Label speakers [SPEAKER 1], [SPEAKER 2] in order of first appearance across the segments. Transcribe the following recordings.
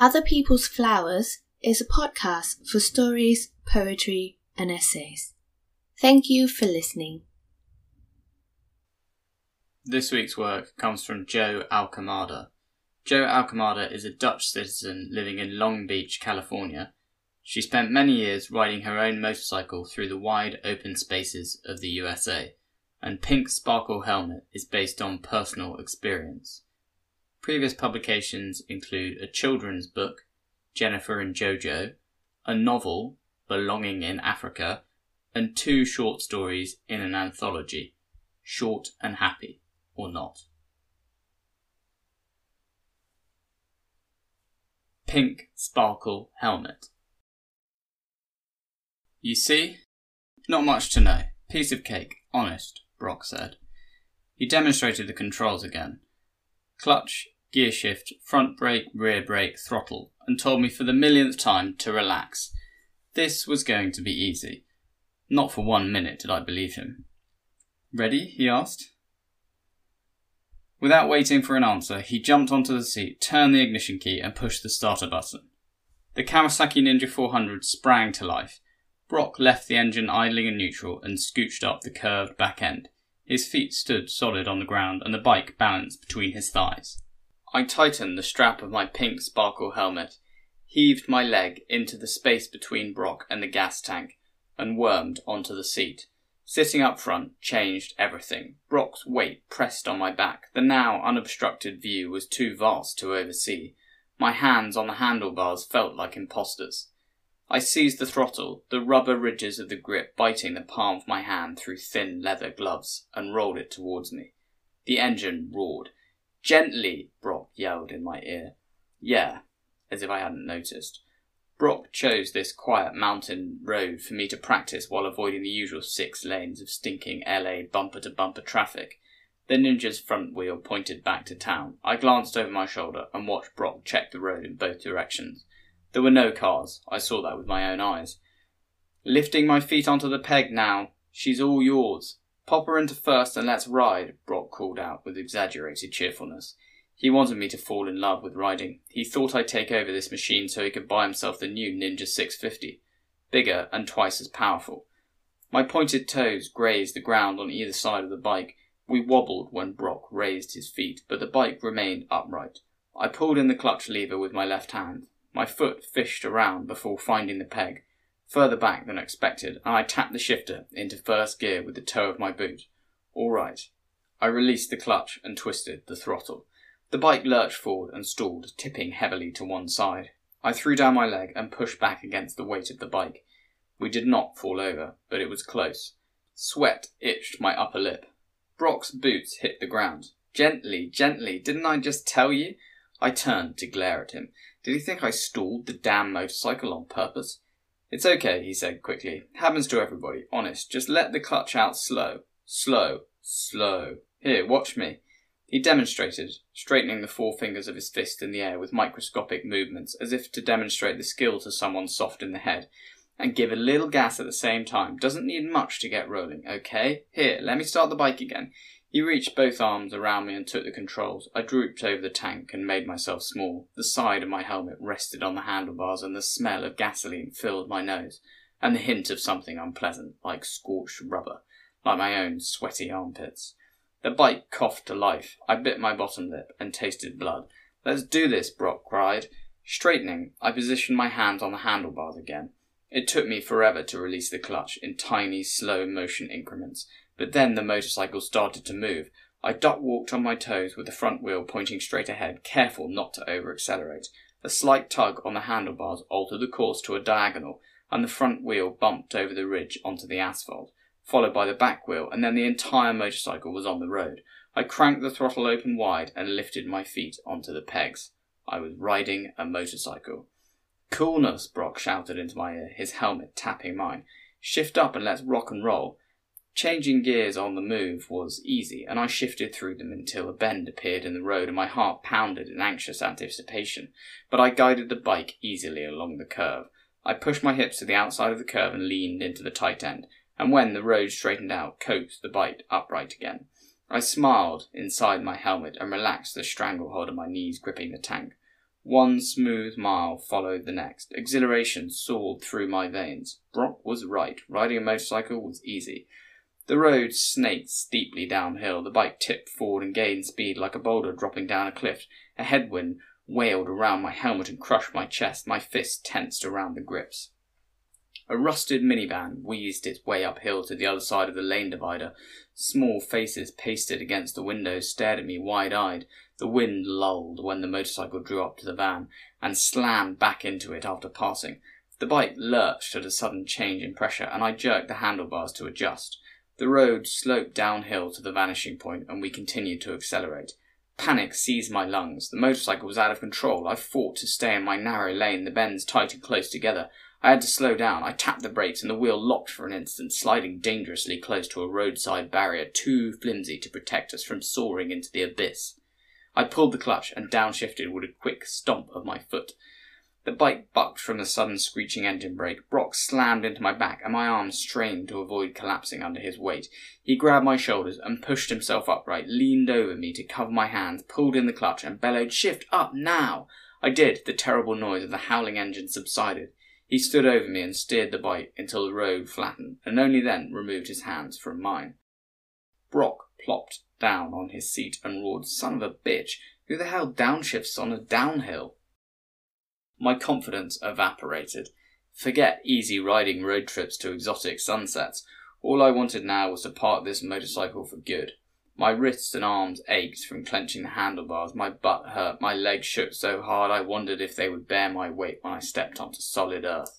[SPEAKER 1] Other People's Flowers is a podcast for stories, poetry, and essays. Thank you for listening.
[SPEAKER 2] This week's work comes from Jo Alcamada. Jo Alcamada is a Dutch citizen living in Long Beach, California. She spent many years riding her own motorcycle through the wide open spaces of the USA, and Pink Sparkle Helmet is based on personal experience. Previous publications include a children's book, Jennifer and Jojo, a novel, Belonging in Africa, and 2 short stories in an anthology, Short and Happy, or Not. Pink Sparkle Helmet. You see? Not much to know. Piece of cake. Honest, Brock said. He demonstrated the controls again. Clutch, gear shift, front brake, rear brake, throttle, and told me for the millionth time to relax. This was going to be easy. Not for 1 minute did I believe him. Ready? He asked. Without waiting for an answer, he jumped onto the seat, turned the ignition key, and pushed the starter button. The Kawasaki Ninja 400 sprang to life. Brock left the engine idling in neutral and scooched up the curved back end. His feet stood solid on the ground and the bike balanced between his thighs. I tightened the strap of my Pink Sparkle helmet, heaved my leg into the space between Brock and the gas tank, and wormed onto the seat. Sitting up front changed everything. Brock's weight pressed on my back. The now unobstructed view was too vast to oversee. My hands on the handlebars felt like impostors. I seized the throttle, the rubber ridges of the grip biting the palm of my hand through thin leather gloves, and rolled it towards me. The engine roared. "Gently," Brock yelled in my ear. Yeah, as if I hadn't noticed. Brock chose this quiet mountain road for me to practice while avoiding the usual 6 lanes of stinking LA bumper-to-bumper traffic. The Ninja's front wheel pointed back to town. I glanced over my shoulder and watched Brock check the road in both directions. There were no cars. I saw that with my own eyes. "Lifting my feet onto the peg now. She's all yours. Pop her into first and let's ride," Brock called out with exaggerated cheerfulness. He wanted me to fall in love with riding. He thought I'd take over this machine so he could buy himself the new Ninja 650. Bigger and twice as powerful. My pointed toes grazed the ground on either side of the bike. We wobbled when Brock raised his feet, but the bike remained upright. I pulled in the clutch lever with my left hand. My foot fished around before finding the peg, further back than expected, and I tapped the shifter into first gear with the toe of my boot. All right. I released the clutch and twisted the throttle. The bike lurched forward and stalled, tipping heavily to one side. I threw down my leg and pushed back against the weight of the bike. We did not fall over, but it was close. Sweat itched my upper lip. Brock's boots hit the ground. "Gently, gently, didn't I just tell you?" I turned to glare at him. Did he think I stalled the damn motorcycle on purpose? "It's okay," he said quickly. "Happens to everybody. Honest, just let the clutch out slow. Slow. Slow. Here, watch me." He demonstrated, straightening the 4 fingers of his fist in the air with microscopic movements, as if to demonstrate the skill to someone soft in the head. "And give a little gas at the same time. Doesn't need much to get rolling, okay? Here, let me start the bike again." He reached both arms around me and took the controls. I drooped over the tank and made myself small. The side of my helmet rested on the handlebars and the smell of gasoline filled my nose, and the hint of something unpleasant, like scorched rubber, like my own sweaty armpits. The bike coughed to life. I bit my bottom lip and tasted blood. "Let's do this," Brock cried. Straightening, I positioned my hands on the handlebars again. It took me forever to release the clutch in tiny, slow motion increments. But then the motorcycle started to move. I duck-walked on my toes with the front wheel pointing straight ahead, careful not to over-accelerate. A slight tug on the handlebars altered the course to a diagonal, and the front wheel bumped over the ridge onto the asphalt, followed by the back wheel, and then the entire motorcycle was on the road. I cranked the throttle open wide and lifted my feet onto the pegs. I was riding a motorcycle. "Coolness," Brock shouted into my ear, his helmet tapping mine. "Shift up and let's rock and roll." Changing gears on the move was easy, and I shifted through them until a bend appeared in the road and my heart pounded in anxious anticipation. But I guided the bike easily along the curve. I pushed my hips to the outside of the curve and leaned into the tight end, and when the road straightened out, coaxed the bike upright again. I smiled inside my helmet and relaxed the stranglehold of my knees gripping the tank. One smooth mile followed the next. Exhilaration soared through my veins. Brock was right. Riding a motorcycle was easy. The road snaked steeply downhill. The bike tipped forward and gained speed like a boulder dropping down a cliff. A headwind wailed around my helmet and crushed my chest. My fists tensed around the grips. A rusted minivan wheezed its way uphill to the other side of the lane divider. Small faces pasted against the windows stared at me wide-eyed. The wind lulled when the motorcycle drew up to the van and slammed back into it after passing. The bike lurched at a sudden change in pressure, and I jerked the handlebars to adjust. The road sloped downhill to the vanishing point, and we continued to accelerate. Panic seized my lungs. The motorcycle was out of control. I fought to stay in my narrow lane, the bends tight and close together. I had to slow down. I tapped the brakes and the wheel locked for an instant, sliding dangerously close to a roadside barrier too flimsy to protect us from soaring into the abyss. I pulled the clutch and downshifted with a quick stomp of my foot. The bike bucked from the sudden screeching engine brake. Brock slammed into my back and my arms strained to avoid collapsing under his weight. He grabbed my shoulders and pushed himself upright, leaned over me to cover my hands, pulled in the clutch and bellowed, "Shift up now!" I did. The terrible noise of the howling engine subsided. He stood over me and steered the bike until the road flattened, and only then removed his hands from mine. Brock plopped down on his seat and roared, "Son of a bitch, who the hell downshifts on a downhill?" My confidence evaporated. Forget easy riding road trips to exotic sunsets. All I wanted now was to park this motorcycle for good. My wrists and arms ached from clenching the handlebars, my butt hurt, my legs shook so hard I wondered if they would bear my weight when I stepped onto solid earth.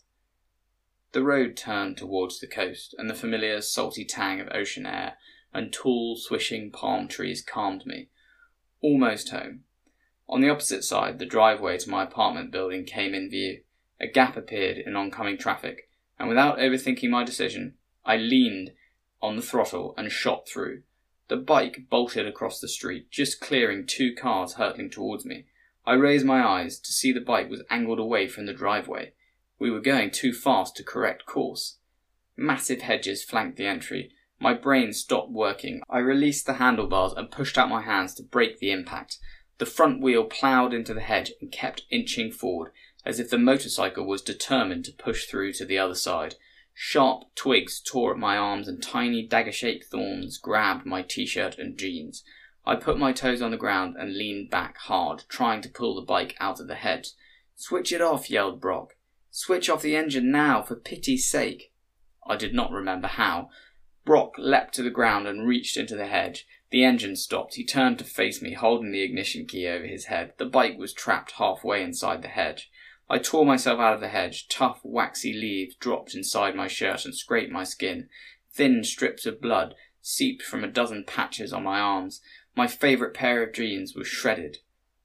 [SPEAKER 2] The road turned towards the coast, and the familiar salty tang of ocean air and tall, swishing palm trees calmed me. Almost home. On the opposite side, the driveway to my apartment building came in view. A gap appeared in oncoming traffic, and without overthinking my decision, I leaned on the throttle and shot through. The bike bolted across the street, just clearing two cars hurtling towards me. I raised my eyes to see the bike was angled away from the driveway. We were going too fast to correct course. Massive hedges flanked the entry. My brain stopped working. I released the handlebars and pushed out my hands to break the impact. The front wheel ploughed into the hedge and kept inching forward, as if the motorcycle was determined to push through to the other side. Sharp twigs tore at my arms and tiny dagger-shaped thorns grabbed my t-shirt and jeans. I put my toes on the ground and leaned back hard, trying to pull the bike out of the hedge. "Switch it off," yelled Brock. "Switch off the engine now, for pity's sake." I did not remember how. Brock leapt to the ground and reached into the hedge. The engine stopped. He turned to face me, holding the ignition key over his head. The bike was trapped halfway inside the hedge. I tore myself out of the hedge. Tough, waxy leaves dropped inside my shirt and scraped my skin. Thin strips of blood seeped from a dozen patches on my arms. My favourite pair of jeans was shredded.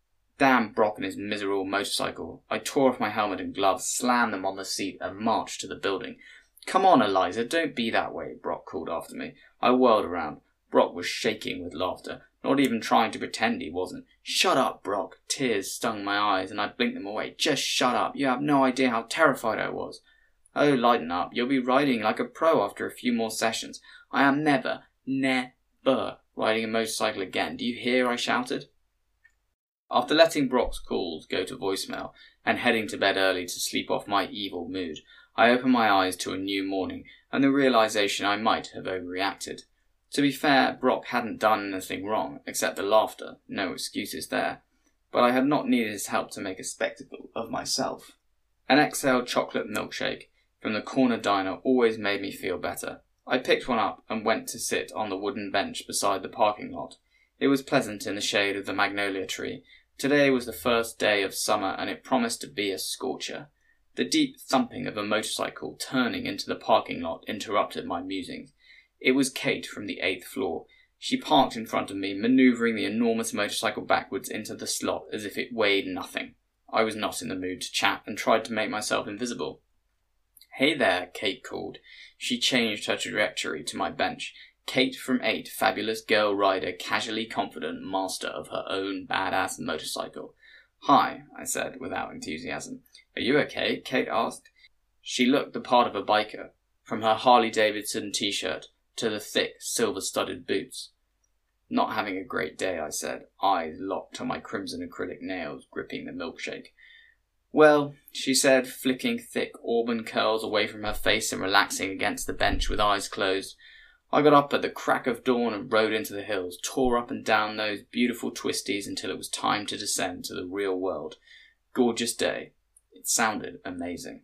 [SPEAKER 2] Damn Brock and his miserable motorcycle. I tore off my helmet and gloves, slammed them on the seat, and marched to the building. "Come on, Eliza, don't be that way," Brock called after me. I whirled around. Brock was shaking with laughter, not even trying to pretend he wasn't. "Shut up, Brock." Tears stung my eyes and I blinked them away. "Just shut up. You have no idea how terrified I was." "Oh, lighten up. You'll be riding like a pro after a few more sessions." "I am never riding a motorcycle again. Do you hear?" I shouted. After letting Brock's calls go to voicemail and heading to bed early to sleep off my evil mood, I opened my eyes to a new morning and the realization I might have overreacted. To be fair, Brock hadn't done anything wrong, except the laughter. No excuses there. But I had not needed his help to make a spectacle of myself. An exhaled chocolate milkshake from the corner diner always made me feel better. I picked one up and went to sit on the wooden bench beside the parking lot. It was pleasant in the shade of the magnolia tree. Today was the first day of summer and it promised to be a scorcher. The deep thumping of a motorcycle turning into the parking lot interrupted my musings. It was Kate from the 8th floor. She parked in front of me, manoeuvring the enormous motorcycle backwards into the slot as if it weighed nothing. I was not in the mood to chat and tried to make myself invisible. "Hey there," Kate called. She changed her trajectory to my bench. Kate from 8, fabulous girl rider, casually confident, master of her own badass motorcycle. "Hi," I said without enthusiasm. "Are you okay?" Kate asked. She looked the part of a biker, from her Harley-Davidson t-shirt to the thick, silver-studded boots. Not having a great day, I said, eyes locked on my crimson acrylic nails gripping the milkshake. Well, she said, flicking thick auburn curls away from her face and relaxing against the bench with eyes closed. I got up at the crack of dawn and rode into the hills, tore up and down those beautiful twisties until it was time to descend to the real world. Gorgeous day. It sounded amazing.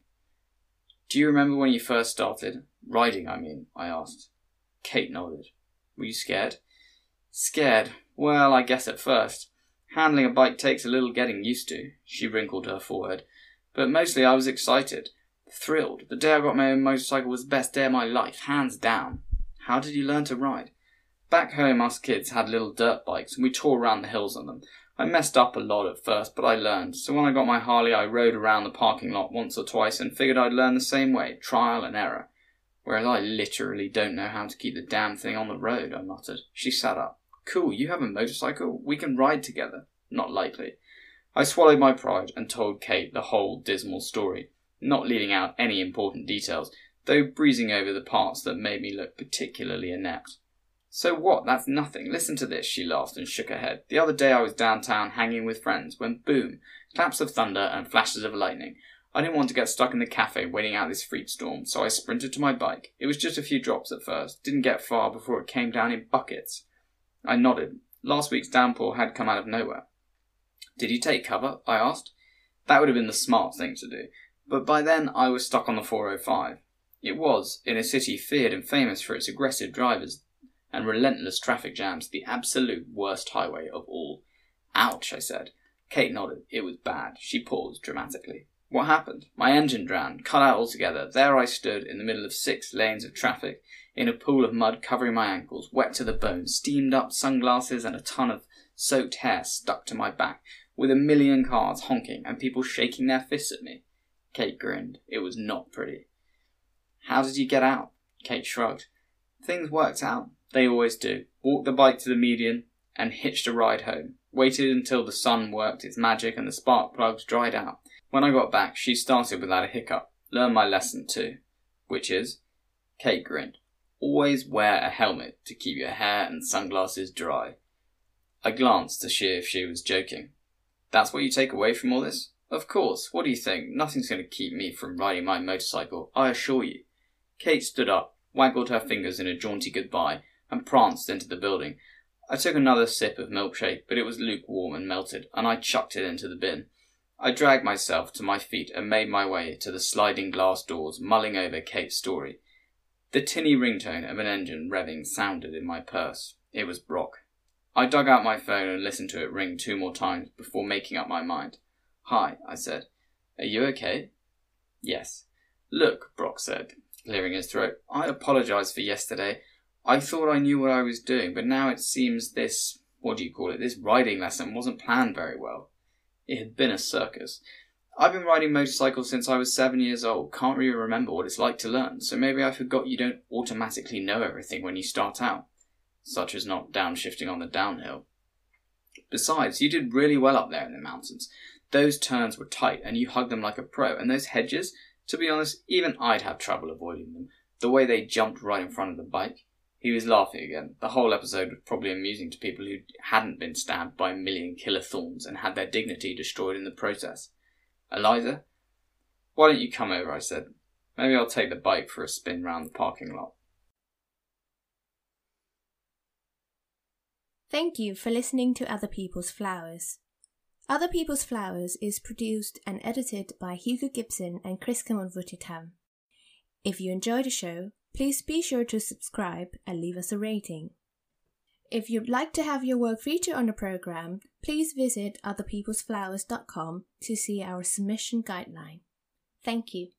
[SPEAKER 2] Do you remember when you first started? Riding, I mean, I asked. Kate nodded. Were you scared? Scared? Well, I guess at first. Handling a bike takes a little getting used to. She wrinkled her forehead. But mostly I was excited. Thrilled. The day I got my own motorcycle was the best day of my life, hands down. How did you learn to ride? Back home, us kids had little dirt bikes, and we tore around the hills on them. I messed up a lot at first, but I learned. So when I got my Harley, I rode around the parking lot once or twice and figured I'd learn the same way, trial and error. Whereas I literally don't know how to keep the damn thing on the road, I muttered. She sat up. Cool, you have a motorcycle? We can ride together. Not likely. I swallowed my pride and told Kate the whole dismal story, not leaving out any important details, though breezing over the parts that made me look particularly inept. So what? That's nothing. Listen to this, she laughed and shook her head. The other day I was downtown hanging with friends when boom, claps of thunder and flashes of lightning. I didn't want to get stuck in the cafe waiting out this freak storm, so I sprinted to my bike. It was just a few drops at first, didn't get far before it came down in buckets. I nodded. Last week's downpour had come out of nowhere. Did you take cover? I asked. That would have been the smart thing to do, but by then I was stuck on the 405. It was, in a city feared and famous for its aggressive drivers and relentless traffic jams, the absolute worst highway of all. Ouch, I said. Kate nodded. It was bad. She paused dramatically. What happened? My engine drowned, cut out altogether. There I stood in the middle of 6 lanes of traffic, in a pool of mud covering my ankles, wet to the bone, steamed up sunglasses and a ton of soaked hair stuck to my back, with a million cars honking and people shaking their fists at me. Kate grinned. It was not pretty. How did you get out? Kate shrugged. Things worked out. They always do. Walked the bike to the median and hitched a ride home. Waited until the sun worked its magic and the spark plugs dried out. When I got back, she started without a hiccup. Learned my lesson too. Which is? Kate grinned. Always wear a helmet to keep your hair and sunglasses dry. I glanced to see if she was joking. That's what you take away from all this? Of course. What do you think? Nothing's going to keep me from riding my motorcycle, I assure you. Kate stood up, waggled her fingers in a jaunty goodbye, and pranced into the building. I took another sip of milkshake, but it was lukewarm and melted, and I chucked it into the bin. I dragged myself to my feet and made my way to the sliding glass doors, mulling over Kate's story. The tinny ringtone of an engine revving sounded in my purse. It was Brock. I dug out my phone and listened to it ring 2 more times before making up my mind. Hi, I said. Are you okay? Yes. Look, Brock said, clearing his throat. I apologise for yesterday. I thought I knew what I was doing, but now it seems this riding lesson wasn't planned very well. It had been a circus. I've been riding motorcycles since I was 7 years old. Can't really remember what it's like to learn, so maybe I forgot you don't automatically know everything when you start out. Such as not downshifting on the downhill. Besides, you did really well up there in the mountains. Those turns were tight, and you hugged them like a pro, and those hedges, to be honest, even I'd have trouble avoiding them. The way they jumped right in front of the bike. He was laughing again. The whole episode was probably amusing to people who hadn't been stabbed by 1 million killer thorns and had their dignity destroyed in the process. Eliza? Why don't you come over, I said. Maybe I'll take the bike for a spin round the parking lot.
[SPEAKER 1] Thank you for listening to Other People's Flowers. Other People's Flowers is produced and edited by Hugo Gibson and Chris Kamonvutitam. If you enjoy the show, please be sure to subscribe and leave us a rating. If you'd like to have your work featured on the program, please visit otherpeoplesflowers.com to see our submission guideline. Thank you.